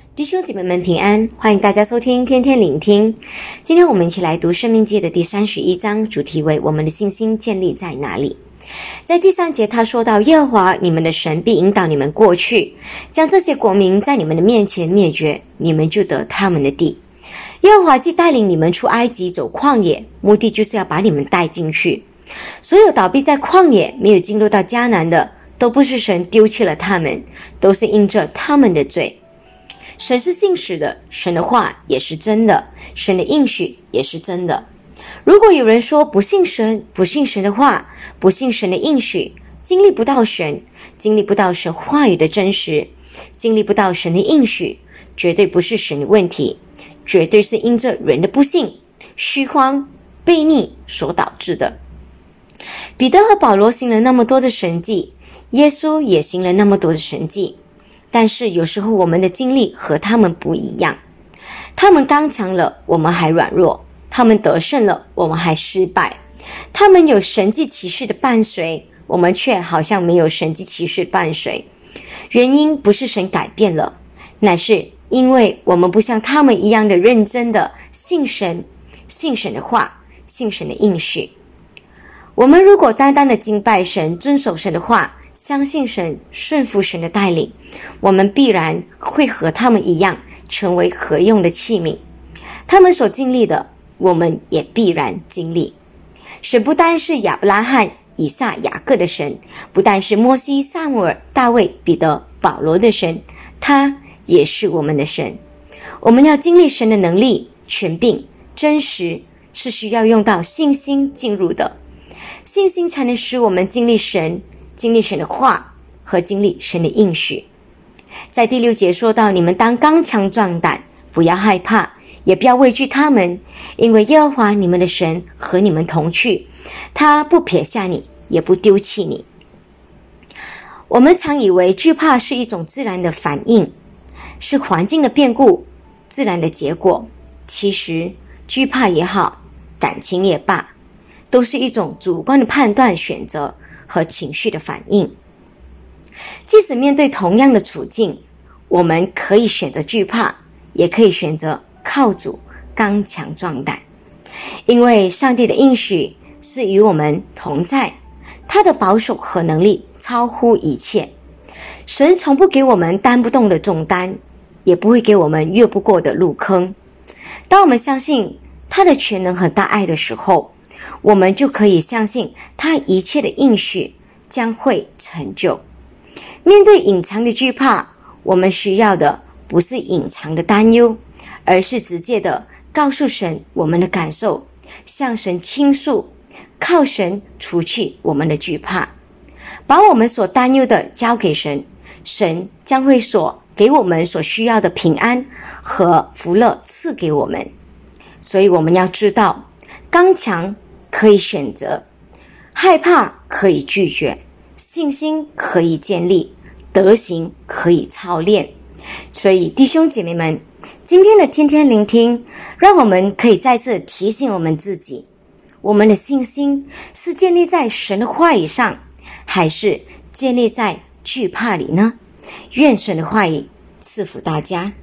弟兄姐妹们平安，欢迎大家收听天天聆听。今天我们一起来读申命记的第31章，主题为我们的信心建立在哪里。在第3节他说到，耶和华你们的神必引导你们过去，将这些国民在你们的面前灭绝，你们就得他们的地。耶和华既带领你们出埃及走旷野，目的就是要把你们带进去。所有倒闭在旷野没有进入到迦南的，都不是神丢弃了他们，都是因着他们的罪。神是信实的，神的话也是真的，神的应许也是真的。如果有人说不信神，不信神的话，不信神的应许，经历不到神，经历不到神话语的真实，经历不到神的应许，绝对不是神的问题，绝对是因着人的不信、虚荒、悖逆所导致的。彼得和保罗行了那么多的神迹，耶稣也行了那么多的神迹，但是有时候我们的经历和他们不一样。他们刚强了，我们还软弱；他们得胜了，我们还失败；他们有神迹奇事的伴随，我们却好像没有神迹奇事的伴随。原因不是神改变了，乃是因为我们不像他们一样的认真的信神，信神的话，信神的应许。我们如果单单的敬拜神，遵守神的话，相信神，顺服神的带领，我们必然会和他们一样，成为合用的器皿。他们所经历的，我们也必然经历。神不单是亚伯拉罕、以撒、雅各的神，不但是摩西、撒母耳、大卫、彼得、保罗的神，他也是我们的神。我们要经历神的能力、权柄、真实，是需要用到信心进入的。信心才能使我们经历神，经历神的话和经历神的应许。在第6节说到，你们当刚强壮胆，不要害怕，也不要畏惧他们，因为耶和华你们的神和你们同去，他不撇下你，也不丢弃你。我们常以为惧怕是一种自然的反应，是环境的变故自然的结果。其实惧怕也好，感情也罢，都是一种主观的判断、选择和情绪的反应。即使面对同样的处境，我们可以选择惧怕，也可以选择靠主刚强壮胆。因为上帝的应许是与我们同在，他的保守和能力超乎一切。神从不给我们担不动的重担，也不会给我们越不过的路坑。当我们相信他的全能和大爱的时候，我们就可以相信他一切的应许将会成就。面对隐藏的惧怕，我们需要的不是隐藏的担忧，而是直接的告诉神我们的感受，向神倾诉，靠神除去我们的惧怕，把我们所担忧的交给神，神将会给我们所需要的平安和福乐赐给我们。所以我们要知道，刚强可以选择，害怕可以拒绝，信心可以建立，德行可以操练。所以弟兄姐妹们，今天的天天聆听，让我们可以再次提醒我们自己，我们的信心是建立在神的话语上，还是建立在惧怕里呢？愿神的话语赐福大家。